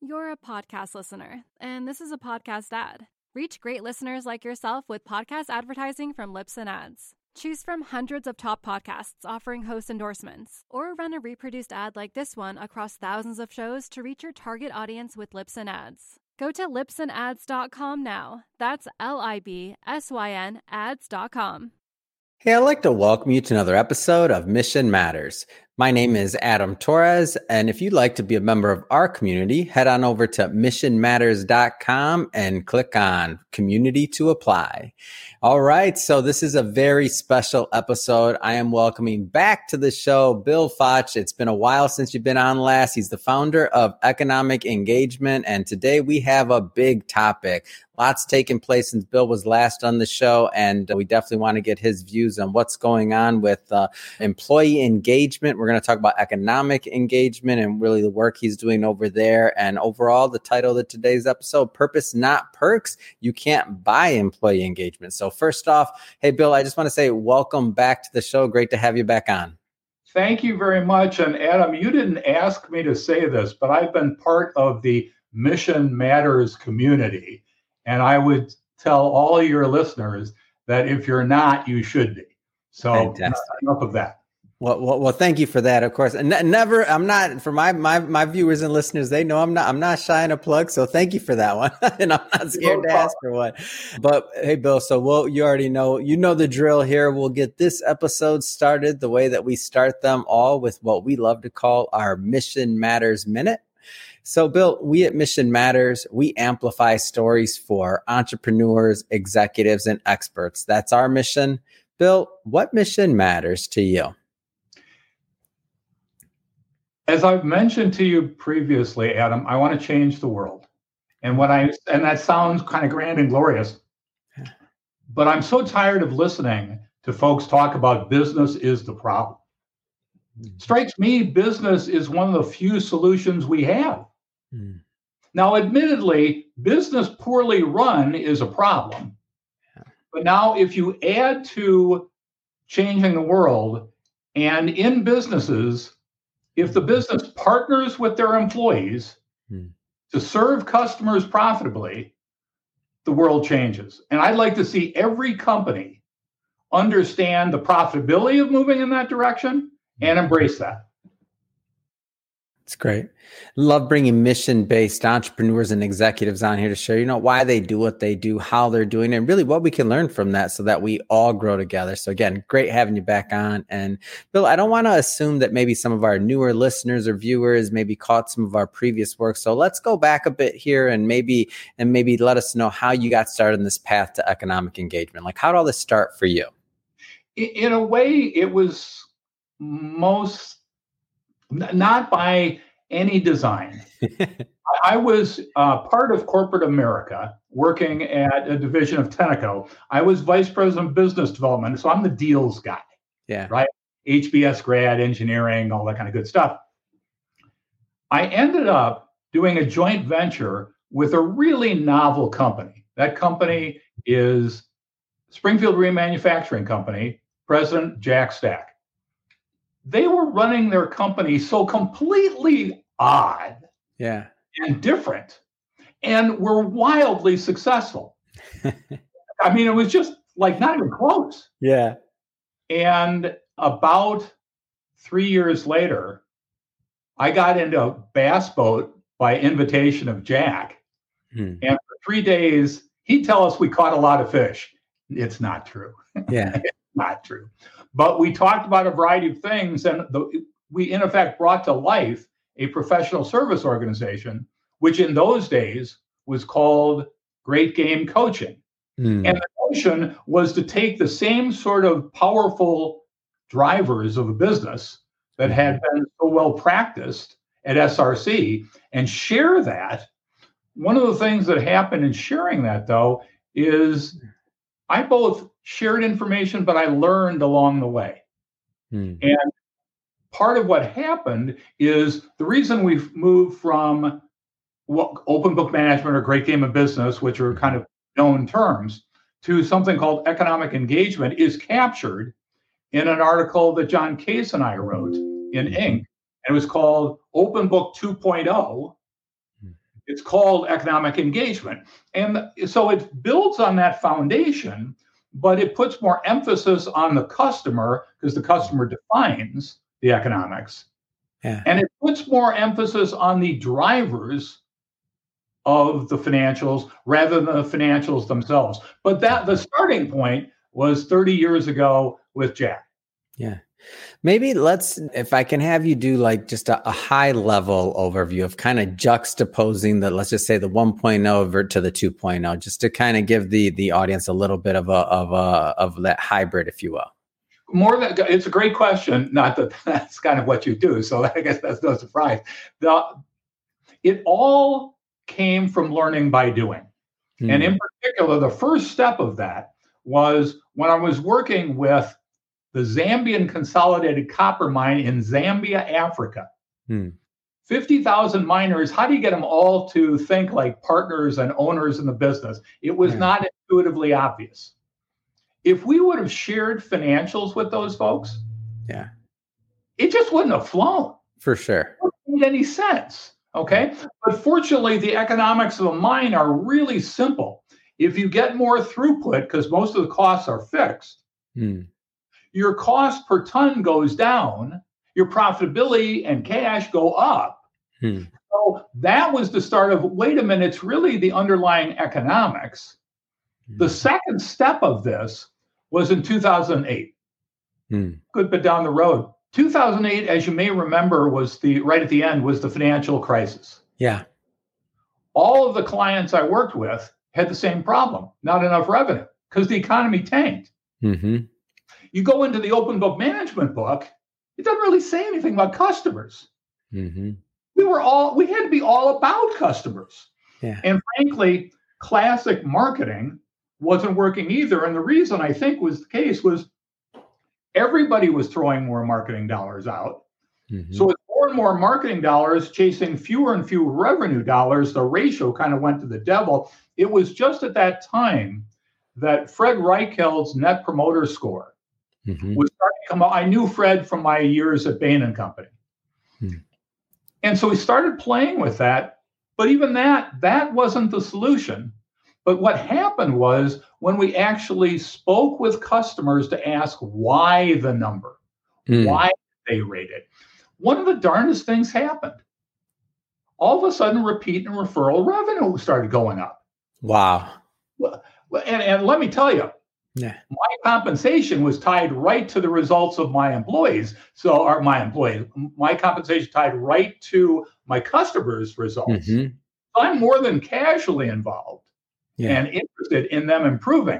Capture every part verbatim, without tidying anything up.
You're a podcast listener, and this is a podcast ad. Reach great listeners like yourself with podcast advertising from Libsyn Ads. Choose from hundreds of top podcasts offering host endorsements, or run a reproduced ad like this one across thousands of shows to reach your target audience with Libsyn Ads. Go to libsyn ads dot com now. That's L I B S Y N ads dot com. Hey, I'd like to welcome you to another episode of Mission Matters. My name is Adam Torres, and if you'd like to be a member of our community, head on over to mission matters dot com and click on Community to apply. All right, so this is a very special episode. I am welcoming back to the show Bill Foch. It's been a while since you've been on last. He's the founder of Economic Engagement, and today we have a big topic. Lots taken place since Bill was last on the show, and we definitely want to get his views on what's going on with uh, employee engagement. We're going to talk about economic engagement and really the work he's doing over there. And overall, the title of today's episode, Purpose Not Perks. You can't buy employee engagement. So first off, hey, Bill, I just want to say welcome back to the show. Great to have you back on. Thank you very much. And Adam, you didn't ask me to say this, but I've been part of the Mission Matters community. And I would tell all your listeners that if you're not, you should be. So uh, enough of that. Well, well, well, thank you for that, of course. And never, I'm not, for my, my, my viewers and listeners, they know I'm not, I'm not shy in a plug. So thank you for that one. And I'm not scared to ask for one. But hey, Bill, so we'll, you already know, you know the drill here. We'll get this episode started the way that we start them all, with what we love to call our Mission Matters Minute. So, Bill, we at Mission Matters, we amplify stories for entrepreneurs, executives, and experts. That's our mission. Bill, what mission matters to you? As I've mentioned to you previously, Adam, I want to change the world. And what I and that sounds kind of grand and glorious, but I'm so tired of listening to folks talk about business is the problem. Strikes me, business is one of the few solutions we have. Mm. Now, admittedly, business poorly run is a problem. Yeah. But now if you add to changing the world, and in businesses, if the business partners with their employees mm. to serve customers profitably, the world changes. And I'd like to see every company understand the profitability of moving in that direction and embrace that. It's great. Love bringing mission-based entrepreneurs and executives on here to share, you know, why they do what they do, how they're doing it, and really what we can learn from that so that we all grow together. So again, great having you back on. And Bill, I don't want to assume that maybe some of our newer listeners or viewers maybe caught some of our previous work. So let's go back a bit here and maybe and maybe let us know how you got started in this path to economic engagement. Like, how did all this start for you? In a way, it was most not by any design. I was uh, part of corporate America working at a division of Tenneco. I was vice president of business development. So I'm the deals guy. Yeah. Right. H B S grad, engineering, all that kind of good stuff. I ended up doing a joint venture with a really novel company. That company is Springfield Remanufacturing Company, President Jack Stack. They were running their company so completely odd yeah. and different, and were wildly successful. I mean, it was just like not even close. Yeah. And about three years later, I got into a bass boat by invitation of Jack. Hmm. And for three days, he'd tell us we caught a lot of fish. It's not true. Yeah. It's not true. But we talked about a variety of things, and the, we, in effect, brought to life a professional service organization, which in those days was called Great Game Coaching. Mm. And the notion was to take the same sort of powerful drivers of a business that had been so well practiced at S R C and share that. One of the things that happened in sharing that, though, is I both shared information, but I learned along the way. Hmm. And part of what happened is the reason we've moved from what, open book management or great game of business, which are kind of known terms, to something called economic engagement is captured in an article that John Case and I wrote in Inc. And it was called Open Book two point oh, It's called economic engagement. And so it builds on that foundation, but it puts more emphasis on the customer because the customer defines the economics. Yeah. And it puts more emphasis on the drivers of the financials rather than the financials themselves. But that the starting point was thirty years ago with Jack. Yeah. Maybe let's, if I can have you do like just a, a high level overview of kind of juxtaposing the, let's just say the one point oh over to the two point oh, just to kind of give the the audience a little bit of a of a of that hybrid, if you will. More than it's a great question. Not that that's kind of what you do, so I guess that's no surprise. The it all came from learning by doing, mm. and in particular, the first step of that was when I was working with the Zambian Consolidated Copper Mine in Zambia, Africa. Hmm. fifty thousand miners, how do you get them all to think like partners and owners in the business? It was yeah. not intuitively obvious. If we would have shared financials with those folks, yeah, it just wouldn't have flown. For sure. It wouldn't make any sense, okay? But fortunately, the economics of a mine are really simple. If you get more throughput, because most of the costs are fixed, hmm. your cost per ton goes down, your profitability and cash go up. Hmm. So that was the start of, wait a minute, it's really the underlying economics. Hmm. The second step of this was in two thousand eight. Hmm. Good bit down the road. two thousand eight, as you may remember, was the, right at the end, was the financial crisis. Yeah. All of the clients I worked with had the same problem, not enough revenue, because the economy tanked. Mm-hmm. You go into the open book management book, it doesn't really say anything about customers. Mm-hmm. We were all, we had to be all about customers. Yeah. And frankly, classic marketing wasn't working either. And the reason I think was the case was everybody was throwing more marketing dollars out. Mm-hmm. So with more and more marketing dollars chasing fewer and fewer revenue dollars, the ratio kind of went to the devil. It was just at that time that Fred Reicheld's Net Promoter Score mm-hmm. was starting to come out. I knew Fred from my years at Bain and Company. Mm. And so we started playing with that. But even that, that wasn't the solution. But what happened was when we actually spoke with customers to ask why the number, mm. why they rate it, one of the darndest things happened. All of a sudden, repeat and referral revenue started going up. Wow. Well, and, and let me tell you, yeah. my compensation was tied right to the results of my employees. So, or my employees, my compensation tied right to my customers' results. Mm-hmm. So I'm more than casually involved yeah. and interested in them improving.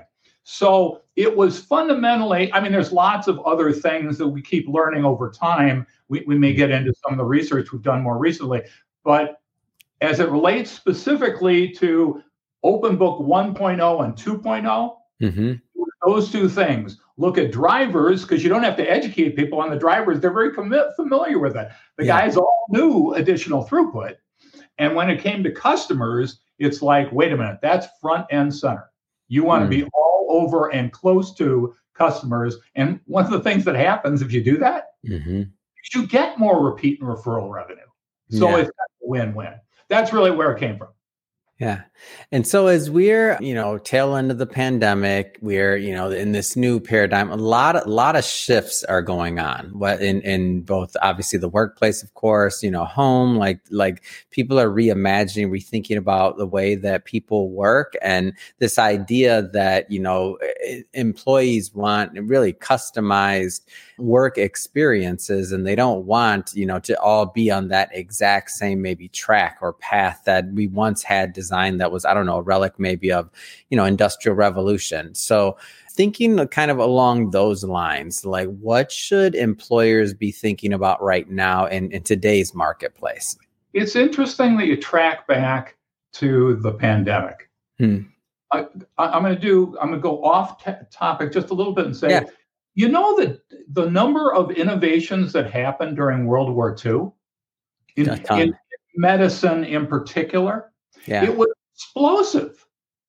So it was fundamentally, I mean, there's lots of other things that we keep learning over time. We, we may get into some of the research we've done more recently, but as it relates specifically to Open Book one point oh and two point oh, mm-hmm. those two things. Look at drivers, because you don't have to educate people on the drivers. They're very com- familiar with it. The yeah. guys all knew additional throughput. And when it came to customers, it's like, wait a minute, that's front and center. You want to mm. be all over and close to customers. And one of the things that happens if you do that, mm-hmm. you get more repeat and referral revenue. So yeah. it's kind of a win-win. That's really where it came from. Yeah. And so as we're, you know, tail end of the pandemic, we're, you know, in this new paradigm, a lot, a lot of shifts are going on. What in, in both obviously the workplace, of course, you know, home, like, like people are reimagining, rethinking about the way that people work. And this idea that, you know, employees want really customized work experiences, and they don't want, you know, to all be on that exact same maybe track or path that we once had designed that was, I don't know, a relic maybe of, you know, industrial revolution. So thinking kind of along those lines, like what should employers be thinking about right now in, in today's marketplace? It's interesting that you track back to the pandemic. Hmm. I, I'm going to do, I'm going to go off t- topic just a little bit and say, yeah. you know, that the number of innovations that happened during World War Two, in, in medicine in particular, yeah. it was explosive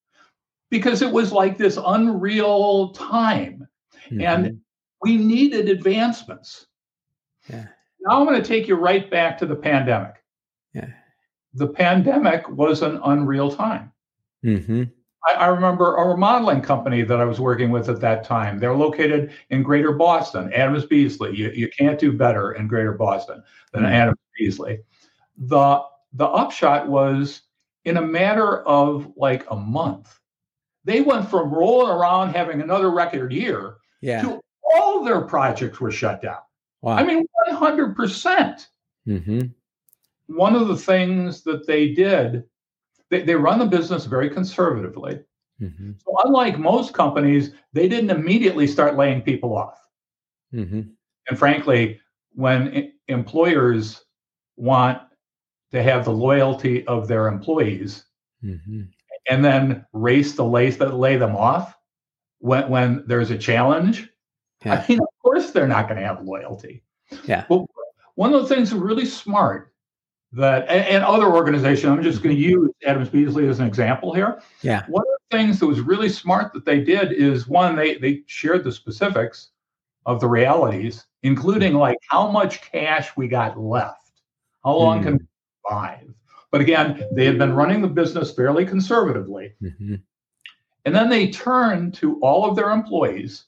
because it was like this unreal time, mm-hmm. and we needed advancements. Yeah. Now I'm going to take you right back to the pandemic. Yeah. the pandemic was an unreal time. Mm-hmm. I, I remember a remodeling company that I was working with at that time. They're located in Greater Boston, Adams Beasley. You, you can't do better in Greater Boston than mm. Adams Beasley. The, the upshot was in a matter of like a month, they went from rolling around having another record year yeah. to all their projects were shut down. Wow. I mean, one hundred percent. Mm-hmm. One of the things that they did, they, they run the business very conservatively. Mm-hmm. So unlike most companies, they didn't immediately start laying people off. Mm-hmm. And frankly, when I- employers want to have the loyalty of their employees mm-hmm. and then race the lace that lay them off when, when there's a challenge, yeah. I mean, of course they're not going to have loyalty. Yeah. But one of the things that's really smart that, and, and other organizations, I'm just going to use Adams Beasley as an example here. Yeah. One of the things that was really smart that they did is one, they they shared the specifics of the realities, including like how much cash we got left, how long mm. can we survive. But again, they had been running the business fairly conservatively. Mm-hmm. And then they turned to all of their employees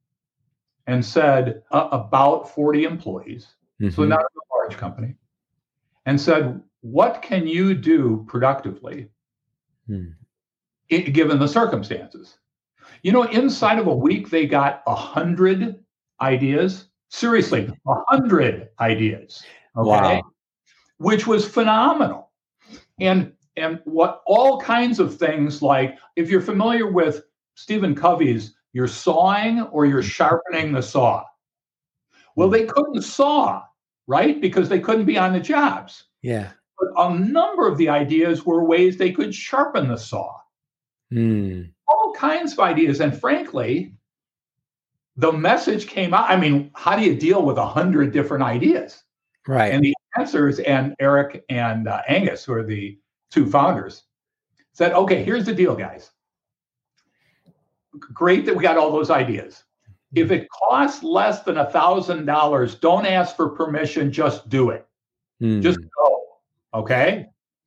and said, uh, about forty employees, mm-hmm. so not a large company, and said, what can you do productively mm. it, given the circumstances? You know, inside of a week, they got a hundred ideas. Seriously, a hundred ideas. Okay? Wow. Which was phenomenal. And and what all kinds of things like, if you're familiar with Stephen Covey's, you're sawing or you're sharpening the saw. Well, they couldn't saw, right? Because they couldn't be on the jobs. Yeah. But a number of the ideas were ways they could sharpen the saw. Mm. All kinds of ideas. And frankly, the message came out. I mean, how do you deal with a hundred different ideas? Right. And the answers, and Eric and uh, Angus, who are the two founders, said, okay, here's the deal, guys. Great that we got all those ideas. If it costs less than a thousand dollars, don't ask for permission, just do it. Mm. Just go. Okay.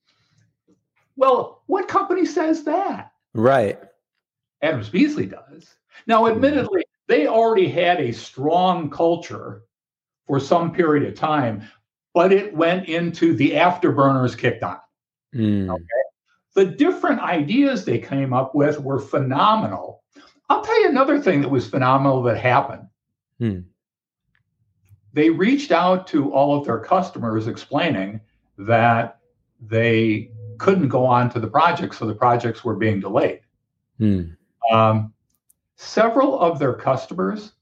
Well, what company says that? Right. Adams Beasley does. Now, admittedly, they already had a strong culture for some period of time, but it went into the afterburners kicked on. Mm. Okay. The different ideas they came up with were phenomenal. I'll tell you another thing that was phenomenal that happened. Mm. They reached out to all of their customers explaining that they couldn't go on to the project, so the projects were being delayed. Mm. Um, several of their customers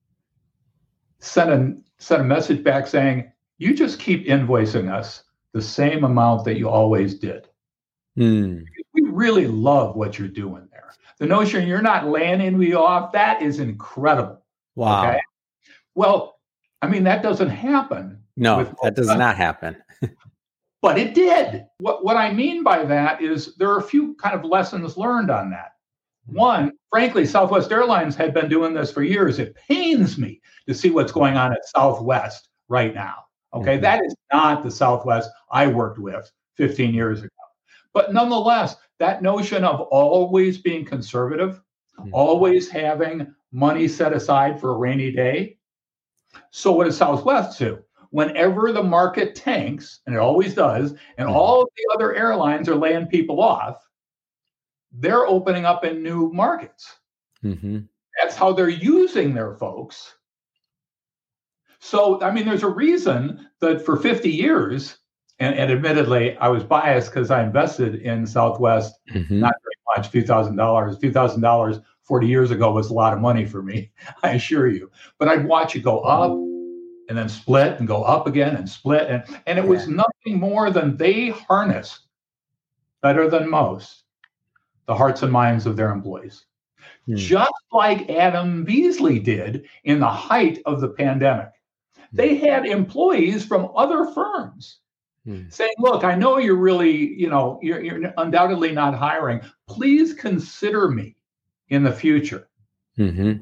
sent a, sent a message back saying, you just keep invoicing us the same amount that you always did. Mm. We really love what you're doing there. The notion you're not laying me off, that is incredible. Wow. Okay? Well, I mean, that doesn't happen. No, that does not happen. But it did. What, what I mean by that is there are a few kind of lessons learned on that. One, frankly, Southwest Airlines had been doing this for years. It pains me to see what's going on at Southwest right now. Okay, mm-hmm. That is not the Southwest I worked with fifteen years ago. But nonetheless, that notion of always being conservative, mm-hmm. always having money set aside for a rainy day. So what does Southwest do? Whenever the market tanks, and it always does, and mm-hmm. all of the other airlines are laying people off, they're opening up in new markets. Mm-hmm. That's how they're using their folks. So, I mean, there's a reason that for fifty years, and, and admittedly, I was biased because I invested in Southwest, mm-hmm. not very much, a few thousand dollars. A few thousand dollars forty years ago was a lot of money for me, I assure you. But I'd watch it go up and then split and go up again and split. And, and it yeah. was nothing more than they harnessed, better than most, the hearts and minds of their employees. Hmm. Just like Adam Beasley did in the height of the pandemic. They had employees from other firms hmm. saying, look, I know you're really, you know, you're, you're undoubtedly not hiring. Please consider me in the future. Mm-hmm.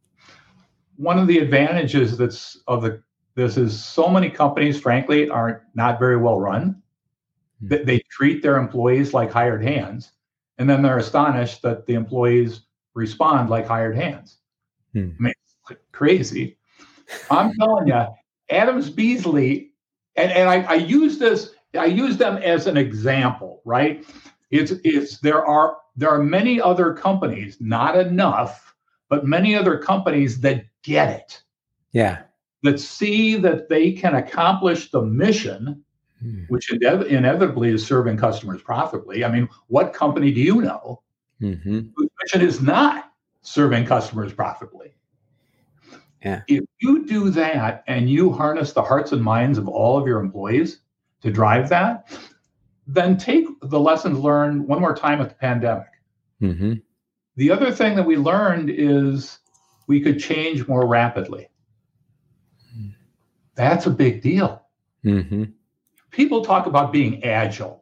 One of the advantages that's of the this is so many companies, frankly, are not very well run. They, they treat their employees like hired hands, and then they're astonished that the employees respond like hired hands. Hmm. I mean, it's crazy. I'm telling you, Adams Beasley, and, and I, I use this, I use them as an example, right? It's it's there are there are many other companies, not enough, but many other companies that get it. Yeah. That see that they can accomplish the mission, hmm. which inev- inevitably is serving customers profitably. I mean, what company do you know mm-hmm. whose mission is not serving customers profitably? Yeah. If you do that and you harness the hearts and minds of all of your employees to drive that, then take the lessons learned one more time at the pandemic. Mm-hmm. The other thing that we learned is we could change more rapidly. That's a big deal. Mm-hmm. People talk about being agile.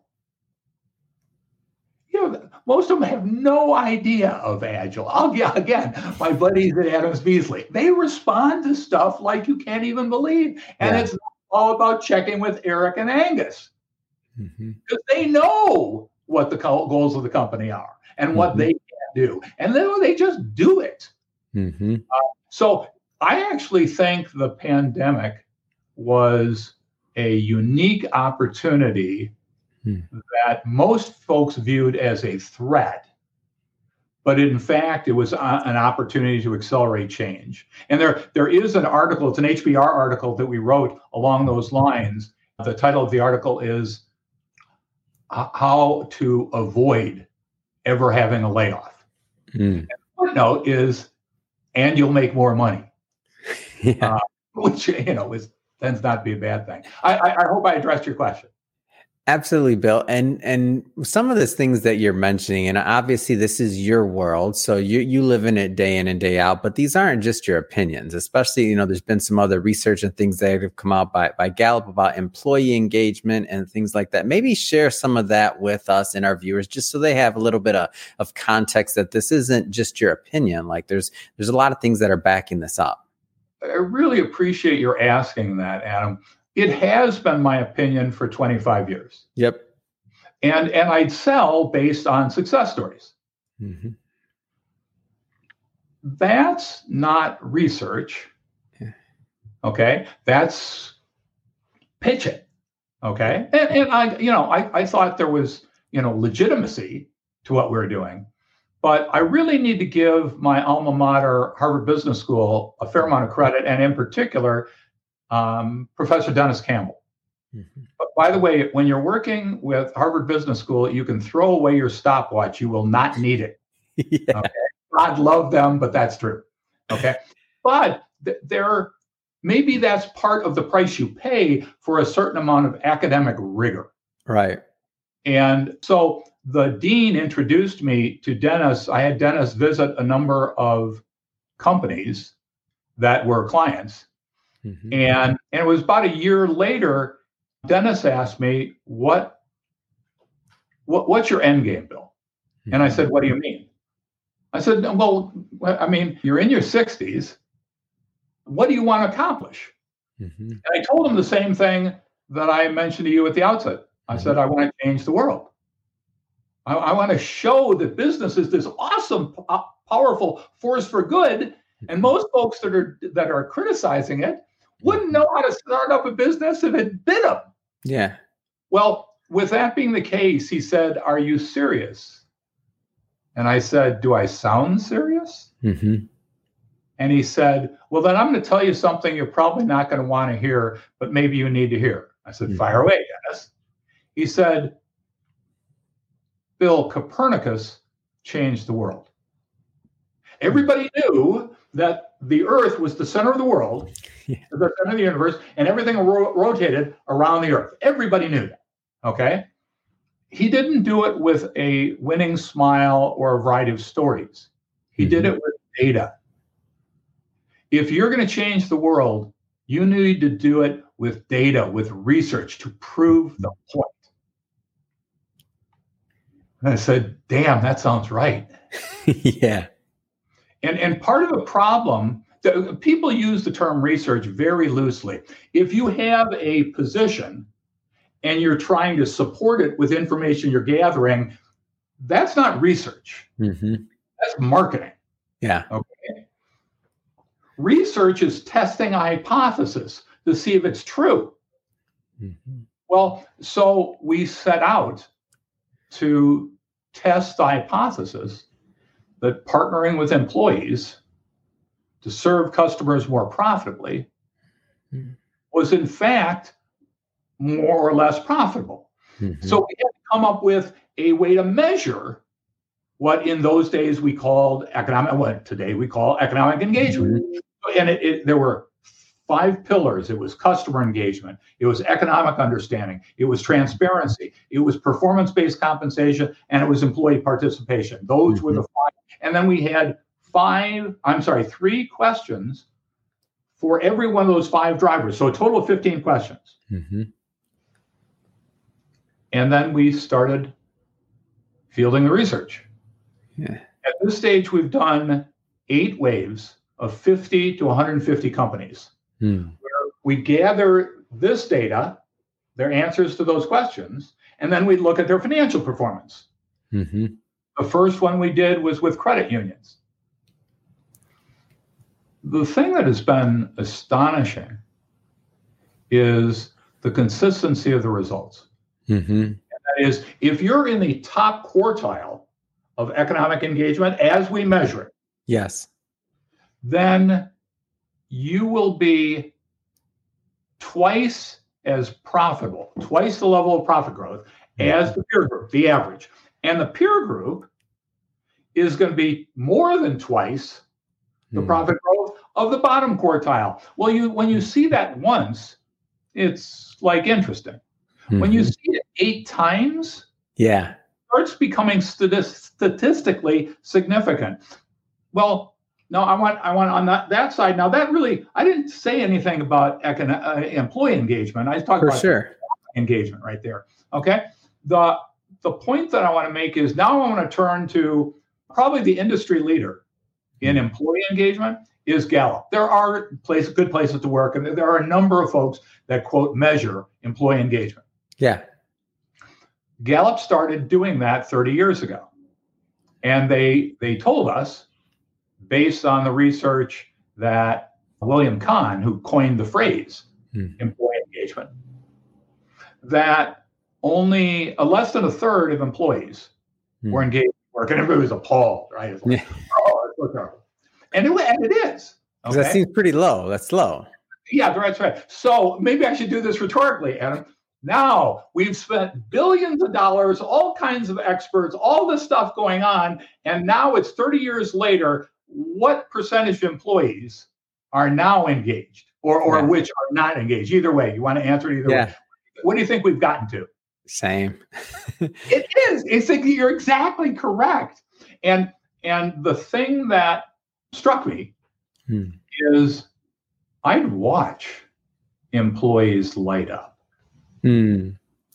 You know, most of them have no idea of agile. I'll yeah, again, my buddies at Adams Beasley, they respond to stuff like you can't even believe. And yeah. It's all about checking with Eric and Angus. Mm-hmm. Because they know what the goals of the company are and mm-hmm. what they can do. And then they just do it. Mm-hmm. Uh, so I actually think the pandemic was a unique opportunity hmm. that most folks viewed as a threat. But in fact, it was a, an opportunity to accelerate change. And there, there is an article, it's an H B R article that we wrote along those lines. The title of the article is How to Avoid Ever Having a Layoff. Mm. And the footnote is, and you'll make more money. Yeah. Uh, which, you know, is tends not to be a bad thing. I, I, I hope I addressed your question. Absolutely, Bill. And and some of those things that you're mentioning, and obviously this is your world, so you you live in it day in and day out, but these aren't just your opinions, especially, you know, there's been some other research and things that have come out by, by Gallup about employee engagement and things like that. Maybe share some of that with us and our viewers, just so they have a little bit of, of context that this isn't just your opinion. Like there's there's a lot of things that are backing this up. I really appreciate your asking that, Adam. It has been my opinion for twenty-five years. Yep. And and I'd sell based on success stories. Mm-hmm. That's not research. Yeah. Okay. That's pitching. Okay. And, and I, you know, I, I thought there was, you know, legitimacy to what we were doing. But I really need to give my alma mater, Harvard Business School, a fair amount of credit, and in particular, um, Professor Dennis Campbell. Mm-hmm. But by the way, when you're working with Harvard Business School, you can throw away your stopwatch. You will not need it. Yeah. Okay? God love them, but that's true. Okay. But th- there, maybe that's part of the price you pay for a certain amount of academic rigor. Right. And so the dean introduced me to Dennis. I had Dennis visit a number of companies that were clients. Mm-hmm. And, and it was about a year later, Dennis asked me, what, what what's your end game, Bill? Mm-hmm. And I said, what do you mean? I said, well, I mean, you're in your sixties. What do you want to accomplish? Mm-hmm. And I told him the same thing that I mentioned to you at the outset. I mm-hmm. said, I want to change the world. I, I want to show that business is this awesome, p- powerful force for good. And most folks that are that are criticizing it wouldn't know how to start up a business if it bit them. Yeah. Well, with that being the case, he said, are you serious? And I said, do I sound serious? Mm-hmm. And he said, well, then I'm going to tell you something you're probably not going to want to hear, but maybe you need to hear. I said, mm-hmm. fire away, Dennis. He said, Bill, Copernicus changed the world. Everybody knew that the Earth was the center of the world, yeah. the center of the universe, and everything ro- rotated around the Earth. Everybody knew that, okay? He didn't do it with a winning smile or a variety of stories. He mm-hmm. did it with data. If you're going to change the world, you need to do it with data, with research to prove the point. And I said, damn, that sounds right. Yeah. And, and part of the problem, the, people use the term research very loosely. If you have a position and you're trying to support it with information you're gathering, that's not research. Mm-hmm. That's marketing. Yeah. Okay. Research is testing a hypothesis to see if it's true. Mm-hmm. Well, so we set out to test the hypothesis that partnering with employees to serve customers more profitably mm-hmm. was in fact more or less profitable. Mm-hmm. So we had to come up with a way to measure what in those days we called economic, what today we call economic engagement. Mm-hmm. And it, it, there were five pillars. It was customer engagement. It was economic understanding. It was transparency. It was performance-based compensation, and it was employee participation. Those mm-hmm. were the five. And then we had five, I'm sorry, three questions for every one of those five drivers. So a total of fifteen questions. Mm-hmm. And then we started fielding the research. Yeah. At this stage, we've done eight waves of fifty to one hundred fifty companies. Hmm. Where we gather this data, their answers to those questions, and then we look at their financial performance. Mm-hmm. The first one we did was with credit unions. The thing that has been astonishing is the consistency of the results. Mm-hmm. And that is, if you're in the top quartile of economic engagement as we measure it, yes, then you will be twice as profitable, twice the level of profit growth as the peer group, the average. And the peer group is going to be more than twice the mm. profit growth of the bottom quartile. Well, you when you see that once, it's like interesting. Mm-hmm. When you see it eight times, yeah, it starts becoming statist- statistically significant. Well, no, I want I want on that, that side. Now that really, I didn't say anything about econ- uh, employee engagement. I talked For about sure. engagement right there. Okay. The the point that I want to make is now I want to turn to probably the industry leader in employee engagement is Gallup. There are place, good places to work, and there are a number of folks that, quote, measure employee engagement. Yeah. Gallup started doing that thirty years ago. And they they told us, based on the research that William Kahn, who coined the phrase hmm. employee engagement, that only uh, less than a third of employees hmm. were engaged in work. And everybody was appalled, right? It's like, yeah. oh, it's so terrible. And it, and it is. Okay? That seems pretty low. That's low. Yeah, that's right. So maybe I should do this rhetorically, Adam. Now we've spent billions of dollars, all kinds of experts, all this stuff going on. And now it's thirty years later. What percentage of employees are now engaged or, or yeah. which are not engaged? Either way, you want to answer it either yeah. way. What do you think we've gotten to? Same. It is. It's like you're exactly correct. And and the thing that struck me hmm. is I'd watch employees light up. Hmm.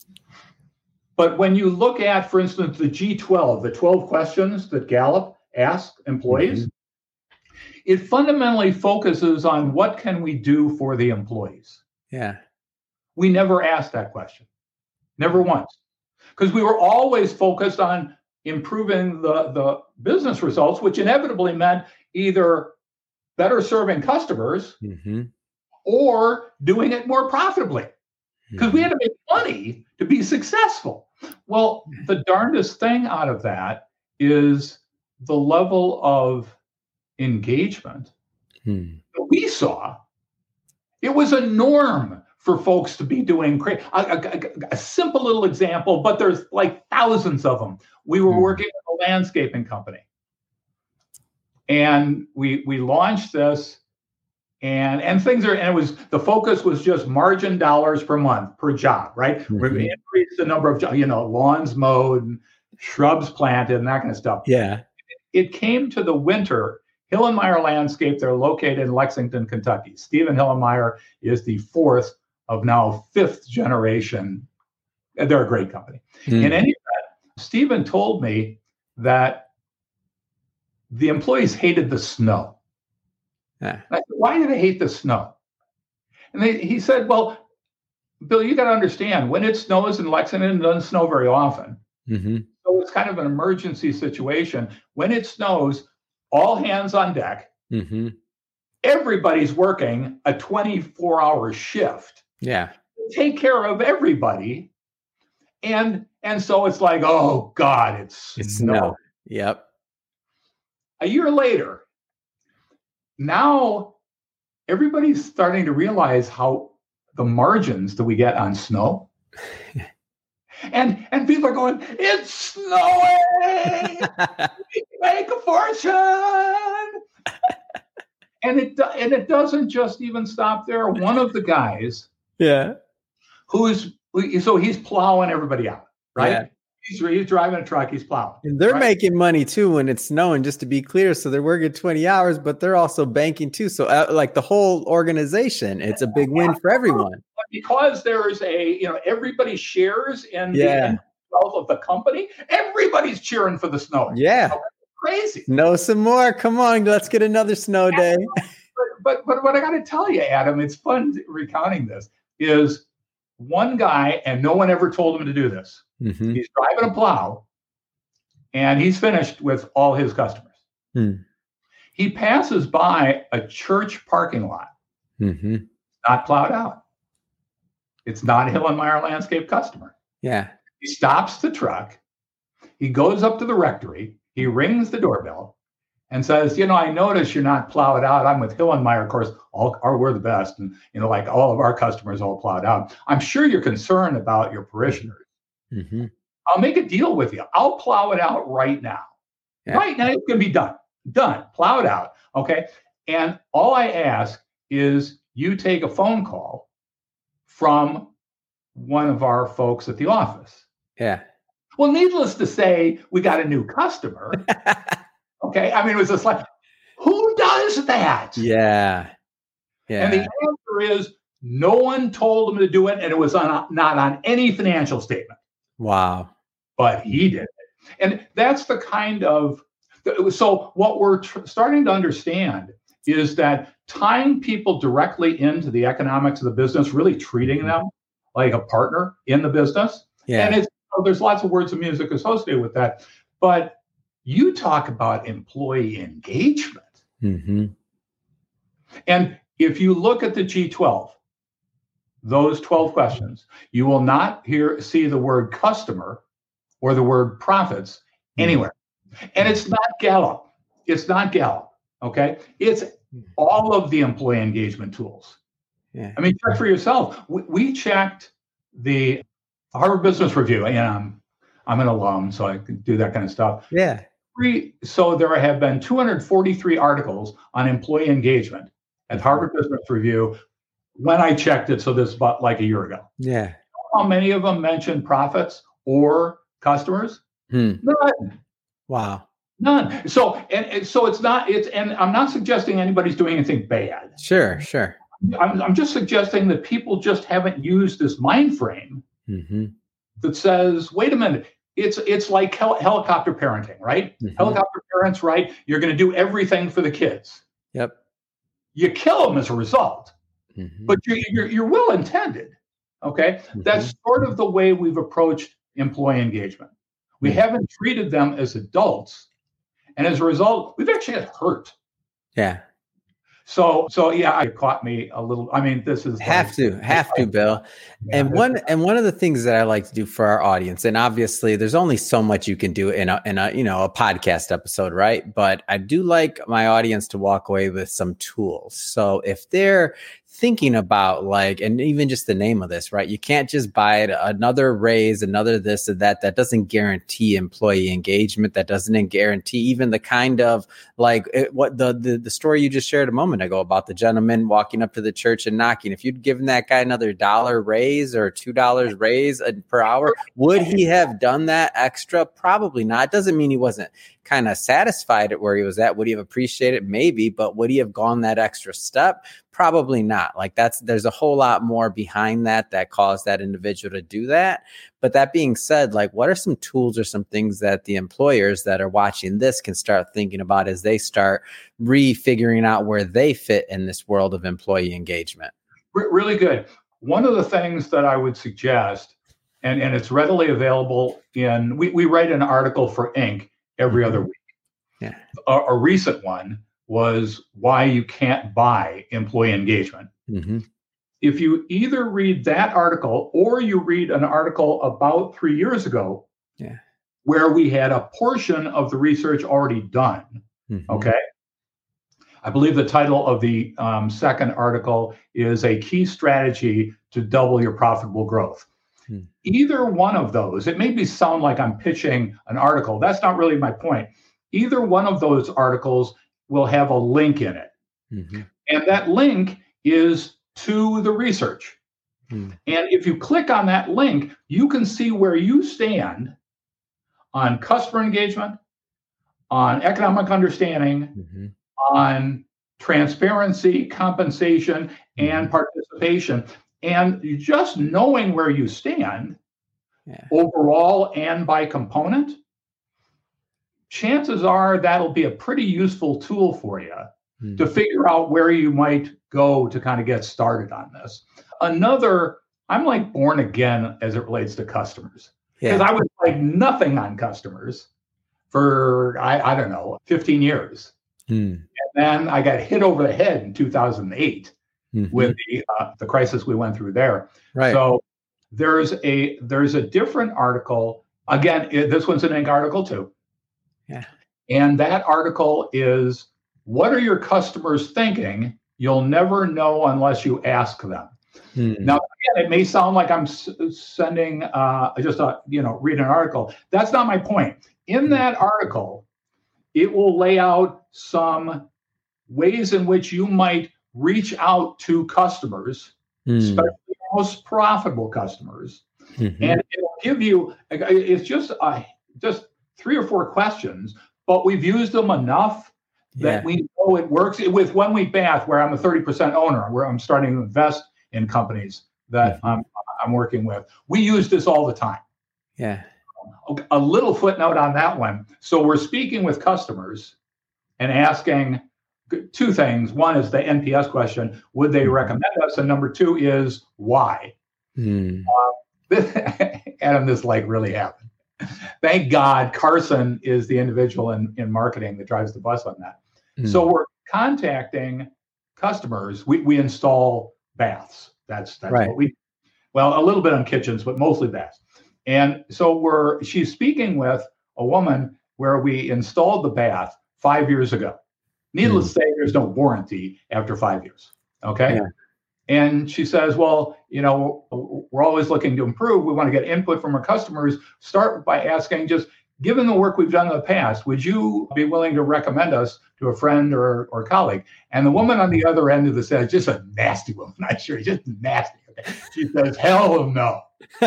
But when you look at, for instance, the G twelve, the twelve questions that Gallup asked employees, mm-hmm. it fundamentally focuses on what can we do for the employees. Yeah. We never asked that question. Never once. Because we were always focused on improving the, the business results, which inevitably meant either better serving customers mm-hmm. or doing it more profitably. Because mm-hmm. we had to make money to be successful. Well, the darndest thing out of that is the level of engagement hmm. that we saw. It was a norm for folks to be doing great. A, a, a simple little example, but there's like thousands of them. We were hmm. working with a landscaping company. And we we launched this, and and things are, and it was, the focus was just margin dollars per month, per job, right? Mm-hmm. We're going to increase the number of, you know, lawns mowed, and shrubs planted, and that kind of stuff. Yeah. It came to the winter. Hillenmeyer Landscape, they're located in Lexington, Kentucky. Stephen Hillenmeyer is the fourth of now fifth generation. They're a great company. Mm. In any event, Stephen told me that the employees hated the snow. Yeah. I said, why do they hate the snow? And they, he said, well, Bill, you got to understand when it snows in Lexington, it doesn't snow very often. Mm-hmm. So it's kind of an emergency situation. When it snows, all hands on deck. Mm-hmm. Everybody's working a twenty-four hour shift. Yeah. Take care of everybody. And and so it's like, oh God, it's, It's snow. snow. Yep. A year later, now everybody's starting to realize how the margins that we get on snow. and and people are going, it's snowing. We make a fortune. and it do- and it doesn't just even stop there. One of the guys, yeah, who's so he's plowing everybody out, right? Yeah. He's, he's driving a truck, he's plowing. And they're right? making money too when it's snowing, just to be clear. So they're working twenty hours, but they're also banking too. So uh, like the whole organization, it's a big win for everyone. Because there's a, you know, everybody shares in Yeah. the wealth of the company. Everybody's cheering for the snow. Yeah. Crazy. Know some more. Come on, let's get another snow day. But, but, but what I got to tell you, Adam, it's fun recounting this, is one guy, and no one ever told him to do this. Mm-hmm. He's driving a plow, and he's finished with all his customers. Hmm. He passes by a church parking lot, Mm-hmm. not plowed out. It's not a Hillenmeyer Landscape customer. Yeah. He stops the truck. He goes up to the rectory. He rings the doorbell and says, you know, I notice you're not plowed out. I'm with Hillenmeyer. Of course, all, our, we're the best. And, you know, like all of our customers all plowed out. I'm sure you're concerned about your parishioners. Mm-hmm. I'll make a deal with you. I'll plow it out right now. Yeah. Right now, it's going to be done. Done. Plowed out. Okay. And all I ask is you take a phone call from one of our folks at the office. Yeah. Well, needless to say, we got a new customer. Okay. I mean, it was just like, who does that? Yeah. Yeah. And the answer is no one told him to do it. And it was on, not on any financial statement. Wow. But he did it. And that's the kind of, so what we're tr- starting to understand is that tying people directly into the economics of the business, really treating them like a partner in the business. Yeah. And it's, there's lots of words of music associated with that. But you talk about employee engagement. Mm-hmm. And if you look at the G twelve, those twelve questions, you will not hear see the word customer or the word profits anywhere. And it's not Gallup. It's not Gallup. Okay. It's all of the employee engagement tools. Yeah. I mean, check for yourself. We, we checked the Harvard Business Review, and I'm, I'm an alum, so I can do that kind of stuff. Yeah. Three, so there have been two hundred forty-three articles on employee engagement at Harvard Business Review when I checked it. So this is about like a year ago. Yeah. How many of them mentioned profits or customers? Hmm. None. Wow. None. So and, and so it's not. It's and I'm not suggesting anybody's doing anything bad. Sure. Sure. I'm, I'm just suggesting that people just haven't used this mind frame Mm-hmm. that says, wait a minute, it's it's like hel- helicopter parenting, right? Mm-hmm. Helicopter parents, right? You're going to do everything for the kids. Yep. You kill them as a result, Mm-hmm. but you're, you're, you're well intended. Okay. Mm-hmm. That's sort of the way we've approached employee engagement. We Mm-hmm. haven't treated them as adults. And as a result, we've actually had hurt. Yeah. So, so yeah, it caught me a little. I mean, this is Have like, to, have to, Bill. Yeah, And one and one of the things that I like to do for our audience, and obviously there's only so much you can do in a in a you know a podcast episode, right? But I do like my audience to walk away with some tools. So if they're thinking about like, and even just the name of this, right? You can't just buy it, another raise, another this or that. That doesn't guarantee employee engagement. That doesn't guarantee even the kind of like it, what the, the the story you just shared a moment ago about the gentleman walking up to the church and knocking. If you'd given that guy another dollar raise or two dollars raise per hour, would he have done that extra? Probably not. It doesn't mean he wasn't kind of satisfied at where he was at. Would he have appreciated it? Maybe, but would he have gone that extra step? Probably not. Like that's, there's a whole lot more behind that that caused that individual to do that. But that being said, like what are some tools or some things that the employers that are watching this can start thinking about as they start refiguring out where they fit in this world of employee engagement? Re- really good. one of the things that I would suggest, and, and it's readily available in, we, we write an article for Inc every other week. Yeah. A, a recent one was why you can't buy employee engagement. Mm-hmm. If you either read that article or you read an article about three years ago, yeah, where we had a portion of the research already done, mm-hmm. okay? I believe the title of the um, second article is A Key Strategy to Double Your Profitable Growth. Hmm. Either one of those, it may be sound like I'm pitching an article. That's not really my point. Either one of those articles will have a link in it. Mm-hmm. And that link is to the research. Hmm. And if you click on that link, you can see where you stand on customer engagement, on economic understanding, mm-hmm. on transparency, compensation, and mm-hmm. participation. And just knowing where you stand yeah. overall and by component, chances are that'll be a pretty useful tool for you mm-hmm. to figure out where you might go to kind of get started on this. Another, I'm like born again as it relates to customers. Because yeah. I was like nothing on customers for, I, I don't know, fifteen years. Mm. And then I got hit over the head in two thousand eight mm-hmm. with the uh, the crisis we went through there. Right. So there's a there's a different article. Again, it, this one's an Inc article too. Yeah. And that article is, what are your customers thinking? You'll never know unless you ask them. Mm. Now, again, it may sound like I'm s- sending uh, just a, you know, read an article. That's not my point. In that article, it will lay out some ways in which you might reach out to customers, mm. especially most profitable customers. Mm-hmm. And it'll give you, it's just uh, just three or four questions, but we've used them enough that yeah. we know it works. With One Week Bath, where I'm a thirty percent owner, where I'm starting to invest in companies that mm-hmm. I'm, I'm working with. We use this all the time. Yeah. A little footnote on that one. So we're speaking with customers and asking two things. One is the N P S question, would they recommend us? And number two is why? Mm. Uh, this, Adam, this like really happened. Thank God Carson is the individual in, in marketing that drives the bus on that. Mm. So we're contacting customers. We, we install baths. That's that's right. what we, well, a little bit on kitchens, but mostly baths. And so we're she's speaking with a woman where we installed the bath five years ago. Needless mm. to say, there's no warranty after five years. Okay. Yeah. And she says, well, you know, we're always looking to improve. We want to get input from our customers. Start by asking, just given the work we've done in the past, would you be willing to recommend us to a friend or or colleague? And the woman on the other end of the set, just a nasty woman, I'm sure, just nasty. Okay. She says, hell no.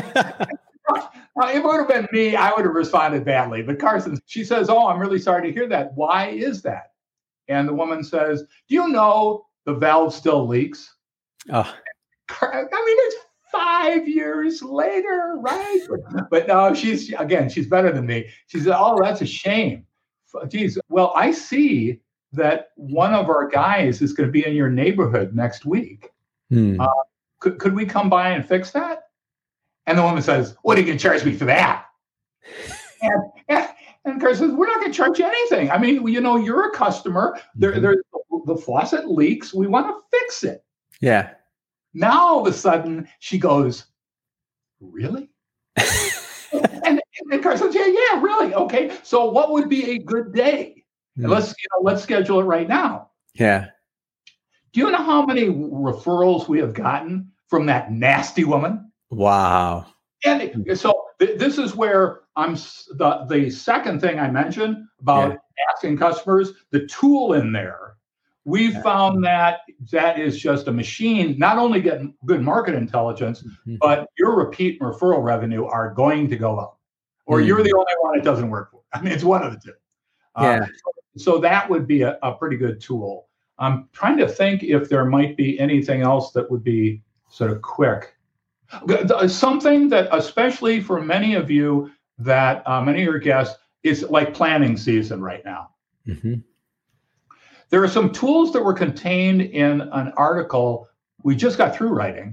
Uh, it would have been me. I would have responded badly. But Carson, she says, oh, I'm really sorry to hear that. Why is that? And the woman says, do you know the valve still leaks? Oh. I mean, it's five years later, right? But no, she's, again, she's better than me. She said, oh, that's a shame. Geez, well, I see that one of our guys is going to be in your neighborhood next week. Hmm. Uh, could, could we come by and fix that? And the woman says, what are you going to charge me for that? and, and, and Chris says, we're not going to charge you anything. I mean, you know, you're a customer. There, there, the faucet leaks. We want to fix it. Yeah. Now, all of a sudden, she goes, really? and, and Chris says, yeah, yeah, really. Okay. So what would be a good day? Mm. Let's, you know, let's schedule it right now. Yeah. Do you know how many referrals we have gotten from that nasty woman? Wow. And so th- this is where I'm the, the second thing I mentioned about yeah. asking customers, the tool in there. We yeah. found that that is just a machine, not only getting good market intelligence, mm-hmm. but your repeat and referral revenue are going to go up. Or mm. you're the only one it doesn't work for. I mean, it's one of the two. Yeah. Uh, so, so that would be a, a pretty good tool. I'm trying to think if there might be anything else that would be sort of quick. Something that, especially for many of you, that uh, many of your guests, is like planning season right now. Mm-hmm. There are some tools that were contained in an article we just got through writing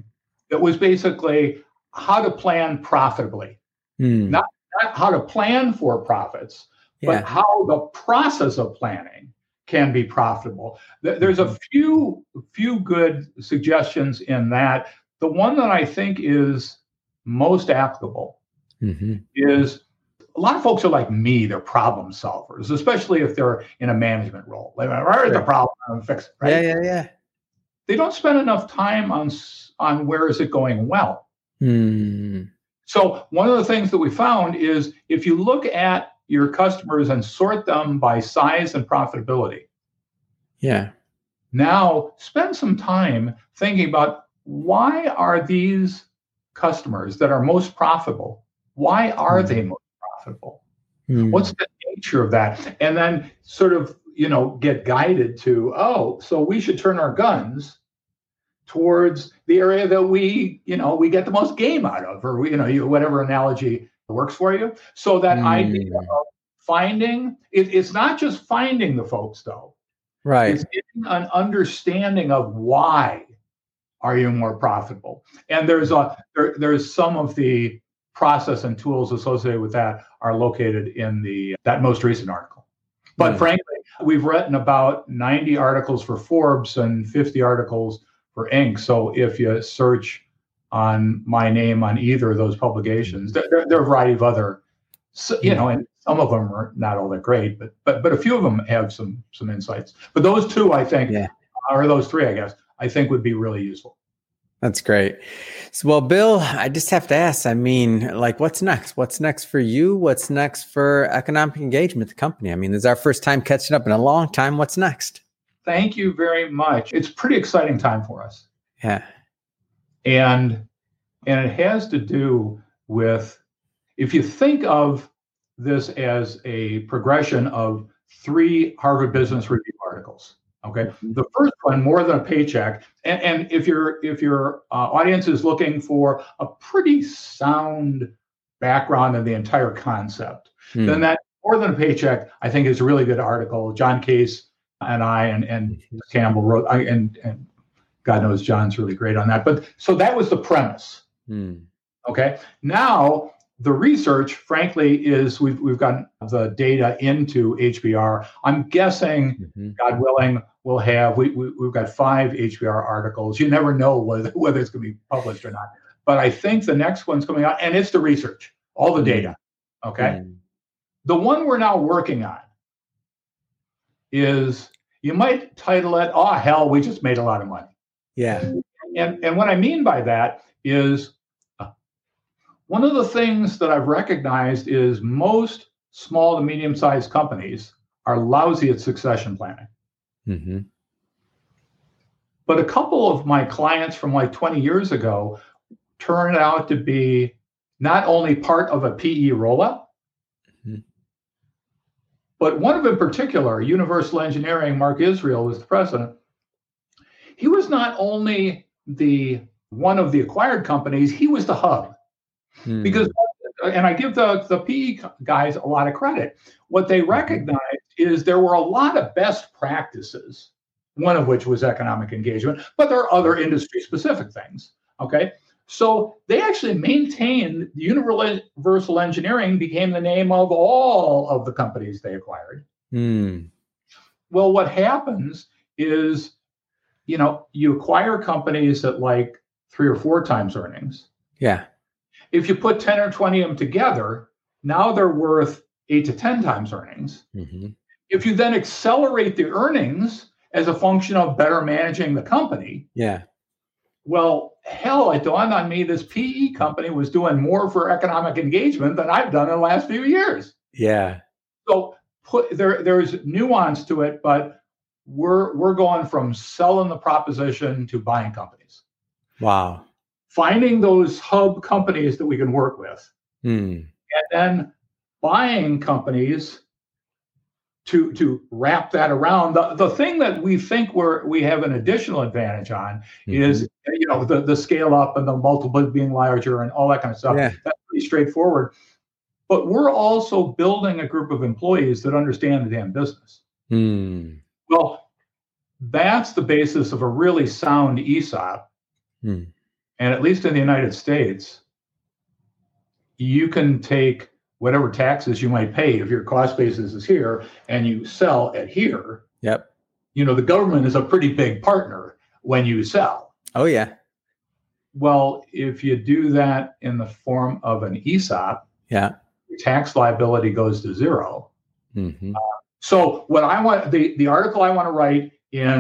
that was basically how to plan profitably, Mm. not, not how to plan for profits, Yeah. but how the process of planning can be profitable. Th- There's a few few good suggestions in that. The one that I think is most applicable Mm-hmm. is a lot of folks are like me, they're problem solvers, especially if they're in a management role. Like, where's the Sure. problem? I'm fix it, right? Yeah, yeah, yeah. They don't spend enough time on s- on where is it going well. Mm. So one of the things that we found is if you look at your customers and sort them by size and profitability, Yeah. now spend some time thinking about why are these customers that are most profitable, why are they most profitable? Mm. What's the nature of that? And then sort of, you know, get guided to, oh, so we should turn our guns towards the area that we, you know, we get the most game out of, or, you know, you, whatever analogy works for you. So that Mm. idea of finding, it, it's not just finding the folks, though. Right. It's getting an understanding of why are you more profitable. And there's a there, there's some of the process and tools associated with that are located in the that most recent article. But Mm. frankly, we've written about ninety articles for Forbes and fifty articles for Inc. So if you search on my name on either of those publications, there, there, there are a variety of other, so, you know, and some of them are not all that great, but but but a few of them have some some insights. But those two, I think, Yeah. or those three, I guess, I think would be really useful. That's great. So, well, Bill, I just have to ask, I mean, like, what's next? What's next for you? What's next for economic engagement, the company? I mean, this is our first time catching up in a long time. What's next? Thank you very much. It's a pretty exciting time for us. Yeah. And and it has to do with, if you think of this as a progression of three Harvard Business Review articles. Okay, the first one, More Than a Paycheck, and, and if your if your uh, audience is looking for a pretty sound background in the entire concept, Mm. then that More Than a Paycheck, I think, is a really good article. John Case and I and and Campbell wrote, I, and and God knows John's really great on that. But so that was the premise. Mm. Okay, now the research, frankly, is we've we've gotten the data into H B R. I'm guessing, Mm-hmm. God willing, we'll have we, we we've got five H B R articles. You never know whether whether it's going to be published or not. But I think the next one's coming out, and it's the research, all the data. Okay, Mm. the one we're now working on is, you might title it, "Oh hell, we just made a lot of money." Yeah. And and what I mean by that is, uh, one of the things that I've recognized is most small to medium-sized companies are lousy at succession planning. Mm-hmm. But a couple of my clients from like twenty years ago turned out to be not only part of a P E rollout, Mhm. but one of them in particular, Universal Engineering, Mark Israel was the president. He was not only the one of the acquired companies, he was the hub. Mm. Because, and I give the, the P E guys a lot of credit. What they recognized is there were a lot of best practices, one of which was economic engagement, but there are other industry specific things. Okay. So they actually maintained Universal Engineering became the name of all of the companies they acquired. Mm. Well, what happens is, you know, you acquire companies at like three or four times earnings. Yeah. If you put ten or twenty of them together, now they're worth eight to ten times earnings. Mm-hmm. If you then accelerate the earnings as a function of better managing the company, Yeah. well, hell, it dawned on me this P E company was doing more for economic engagement than I've done in the last few years. Yeah. So put there, there's nuance to it, but we're we're going from selling the proposition to buying companies. Wow. Finding those hub companies that we can work with, Mm. and then buying companies to to wrap that around. The, the thing that we think we're we have an additional advantage on Mm-hmm. is, you know, the, the scale up and the multiple being larger and all that kind of stuff. Yeah. That's pretty straightforward. But we're also building a group of employees that understand the damn business. Mm. Well, that's the basis of a really sound E S O P. Mm. And at least in the United States, you can take whatever taxes you might pay if your cost basis is here and you sell at here. Yep. You know, the government is a pretty big partner when you sell. Oh, yeah. Well, if you do that in the form of an E S O P, yeah, your tax liability goes to zero. Mm-hmm. Uh, so what I want, the, the article I want to write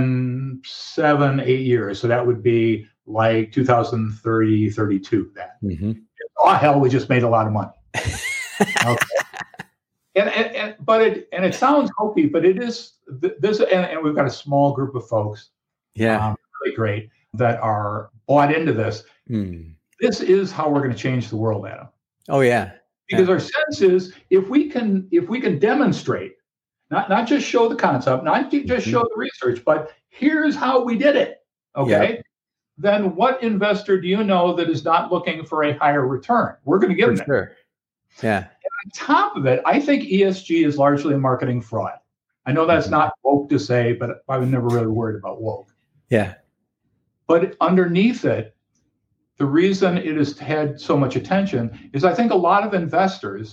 in seven, eight years, so that would be like two thousand thirty, thirty-two then. Mm-hmm. Oh, hell, we just made a lot of money. Okay. And, and, and but it and it sounds hokey, but it is this, and, and we've got a small group of folks, yeah, um, really great, that are bought into this. Mm. This is how we're going to change the world, Adam. Oh yeah, because yeah. our sense is if we can if we can demonstrate, not not just show the concept, not just mm-hmm. show the research, but here's how we did it. Okay. Yep. Then what investor do you know that is not looking for a higher return? We're going to give for them sure. it. Yeah. And on top of it, I think E S G is largely a marketing fraud. I know that's not woke to say, but I was never really worried about woke. Yeah. But underneath it, the reason it has had so much attention is I think a lot of investors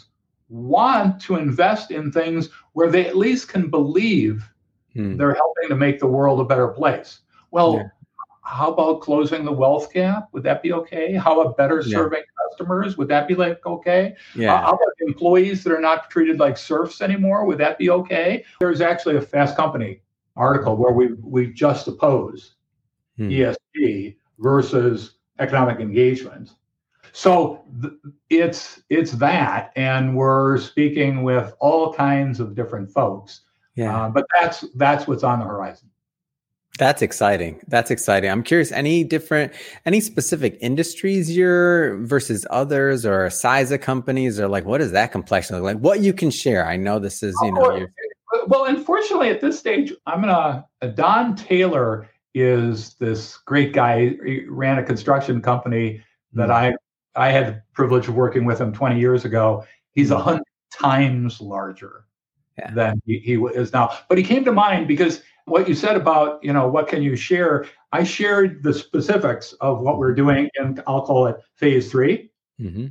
want to invest in things where they at least can believe hmm. they're helping to make the world a better place. Well, yeah. How about closing the wealth gap? Would that be okay? How about better serving yeah. customers? Would that be like okay? Yeah. Uh, how about employees that are not treated like serfs anymore? Would that be okay? There's actually a Fast Company article where we we juxtapose hmm. E S G versus economic engagement. So th- it's it's that, and we're speaking with all kinds of different folks. Yeah. Uh, but that's that's what's on the horizon. That's exciting. That's exciting. I'm curious, any different, any specific industries you're versus others, or size of companies, or like, what does that complexion look like? What you can share. I know this is, you know. You're... Well, unfortunately, at this stage, I'm gonna. Uh, Don Taylor is this great guy. He ran a construction company that mm. I I had the privilege of working with him twenty years ago. He's a mm. hundred times larger yeah. than he, he is now. But he came to mind because what you said about, you know, what can you share? I shared the specifics of what we're doing, and I'll call it phase three. Mm-hmm.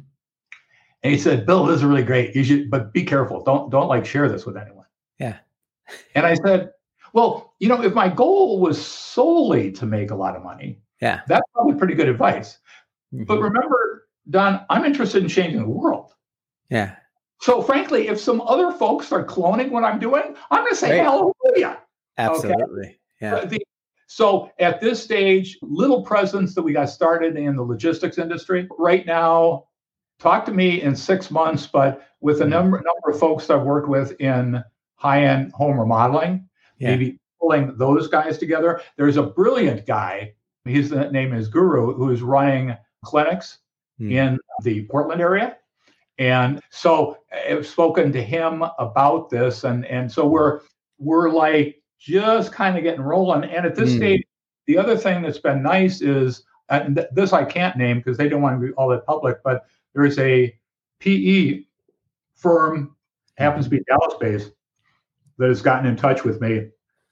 And he said, Bill, this is really great. You should, but be careful. Don't don't like share this with anyone. Yeah. And I said, well, you know, if my goal was solely to make a lot of money, yeah, that's probably pretty good advice. Mm-hmm. But remember, Don, I'm interested in changing the world. Yeah. So frankly, if some other folks start cloning what I'm doing, I'm going to say, right. hallelujah. Absolutely. Okay? Yeah. The, so at this stage, little presence that we got started in the logistics industry. Right now, talk to me in six months, but with a number, number of folks I've worked with in high-end home remodeling, yeah. maybe pulling those guys together. There's a brilliant guy, his name is Guru, who is running clinics mm. in the Portland area. And so I've spoken to him about this. And, and so we're we're like, just kind of getting rolling. And at this mm. stage, the other thing that's been nice is, and th- this I can't name because they don't want to be all that public, but there's a P E firm, happens to be Dallas-based, that has gotten in touch with me.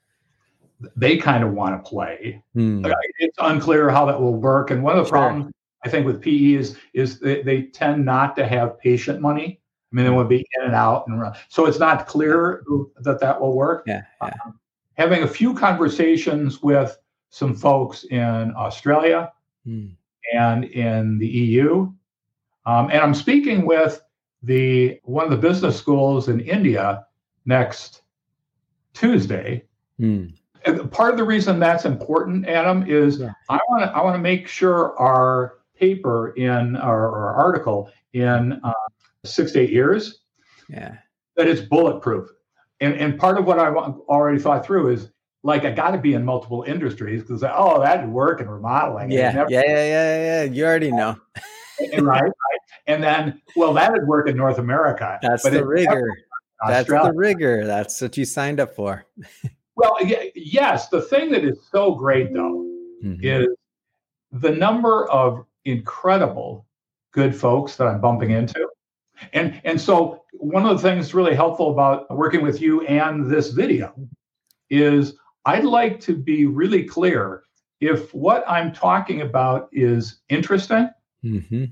They kind of want to play. Mm. It's unclear how that will work. And one of the sure. problems, I think, with P E is, is they, they tend not to have patient money. I mean, they want to be in and out. and run. So it's not clear that that will work. Yeah, yeah. Um, having a few conversations with some folks in Australia mm. and in the E U. Um, and I'm speaking with the one of the business schools in India next Tuesday. Mm. And part of the reason that's important, Adam, is yeah. I want to I want to make sure our paper in our, our article in uh, six to eight years, yeah, that it's bulletproof. And and part of what I've already thought through is, like, I got to be in multiple industries because, oh, that'd work in remodeling. Yeah, never, yeah, yeah, yeah, yeah. You already know. and, right, right. And then, well, that'd work in North America. That's but the rigor. That's the rigor. That's what you signed up for. Well, yes. The thing that is so great, though, mm-hmm. is the number of incredible good folks that I'm bumping into. And and so one of the things really helpful about working with you and this video is I'd like to be really clear if what I'm talking about is interesting, Mm-hmm.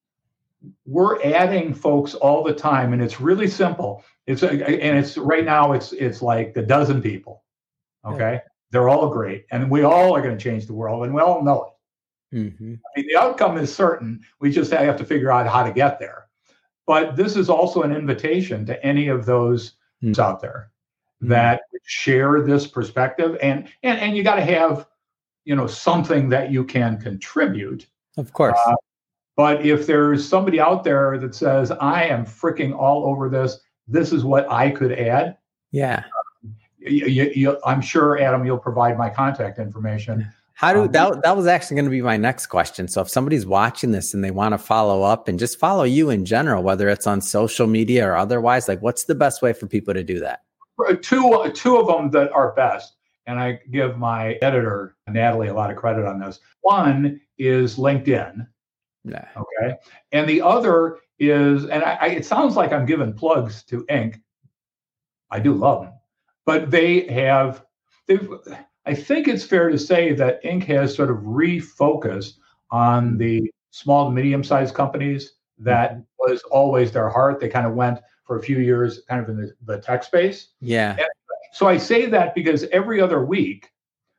we're adding folks all the time, and it's really simple. It's and it's right now it's it's like a dozen people. Okay, yeah. They're all great, and we all are going to change the world, and we all know it. Mm-hmm. I mean, the outcome is certain. We just have to figure out how to get there. But this is also an invitation to any of those mm-hmm. out there that mm-hmm. share this perspective, and and and you got to have, you know, something that you can contribute. Of course. Uh, but if there's somebody out there that says, I am freaking all over this, this is what I could add. Yeah. Um, you, you, you, I'm sure, Adam, you'll provide my contact information. How do um, that? That was actually going to be my next question. So if somebody's watching this and they want to follow up and just follow you in general, whether it's on social media or otherwise, like what's the best way for people to do that? Two, two of them that are best. And I give my editor, Natalie, a lot of credit on this. One is LinkedIn. Yeah. Okay. And the other is, and I, I, it sounds like I'm giving plugs to Inc. I do love them, but they have, they've, I think it's fair to say that Inc has sort of refocused on the small to medium-sized companies that mm-hmm. was always their heart. They kind of went for a few years kind of in the, the tech space. Yeah. And so I say that because every other week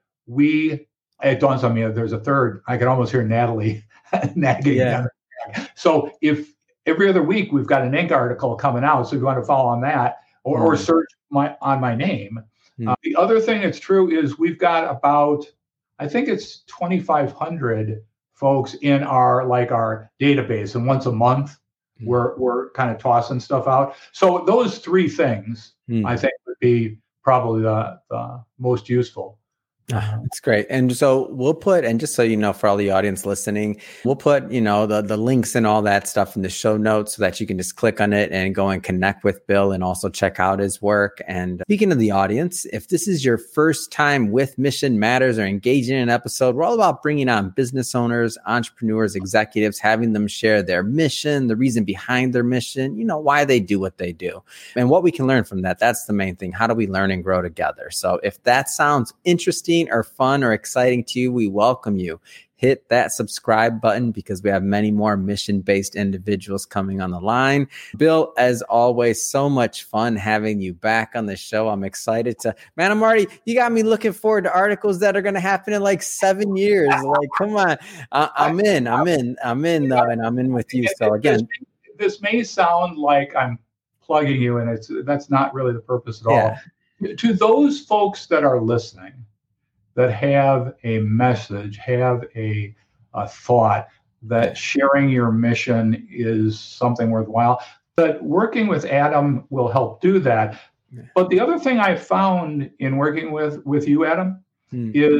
we, it dawns on me, there's a third, I can almost hear Natalie nagging. Yeah. So if every other week we've got an Inc article coming out, so if you want to follow on that or, mm. or search my on my name. Mm. Uh, the other thing that's true is we've got about, I think it's twenty-five hundred folks in our, like our database. And once a month, mm. we're, we're kind of tossing stuff out. So those three things, mm. I think would be probably the, the most useful. Oh, that's great. And so we'll put, and just so you know, for all the audience listening, we'll put, you know, the, the links and all that stuff in the show notes so that you can just click on it and go and connect with Bill and also check out his work. And speaking of the audience, if this is your first time with Mission Matters or engaging in an episode, we're all about bringing on business owners, entrepreneurs, executives, having them share their mission, the reason behind their mission, you know, why they do what they do and what we can learn from that. That's the main thing. How do we learn and grow together? So if that sounds interesting or fun or exciting to you, we welcome you. Hit that subscribe button because we have many more mission-based individuals coming on the line. Bill, as always, so much fun having you back on the show. I'm excited to, man, I'm already, you got me looking forward to articles that are going to happen in like seven years. Like, come on. Uh, I'm in, I'm in, I'm in, though, and I'm in with you. So again, this may sound like I'm plugging you, and it's that's not really the purpose at all. Yeah. To those folks that are listening, that have a message, have a, a thought, that sharing your mission is something worthwhile, that working with Adam will help do that. Yeah. But the other thing I found in working with, with you, Adam, hmm. is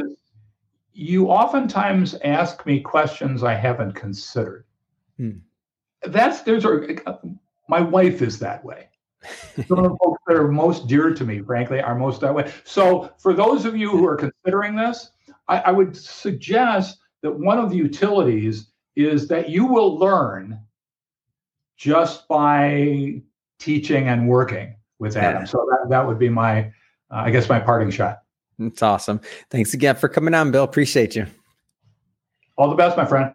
you oftentimes ask me questions I haven't considered. Hmm. That's, there's a, my wife is that way. Some of the folks that are most dear to me, frankly, are most that way. So for those of you who are considering this, I, I would suggest that one of the utilities is that you will learn just by teaching and working with Adam. Yeah. So that, that would be my, uh, I guess, my parting shot. That's awesome. Thanks again for coming on, Bill. Appreciate you. All the best, my friend.